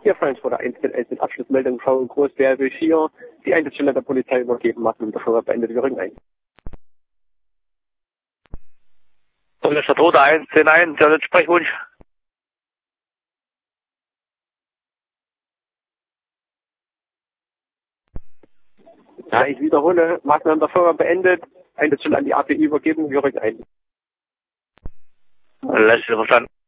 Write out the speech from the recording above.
Hier Frankfurt 111 mit Abschlussmeldung Frau Großberg hier. Die Einsatzstelle der Polizei übergeben, Maßnahmen der Firma beendet, wir rücken ein. Letzter Tote 110-1, der hat Sprechwunsch. Ja, ich wiederhole, Maßnahmen der Firma beendet, Einsatzstelle an die API übergeben, wir rücken ein. Letzter verstanden.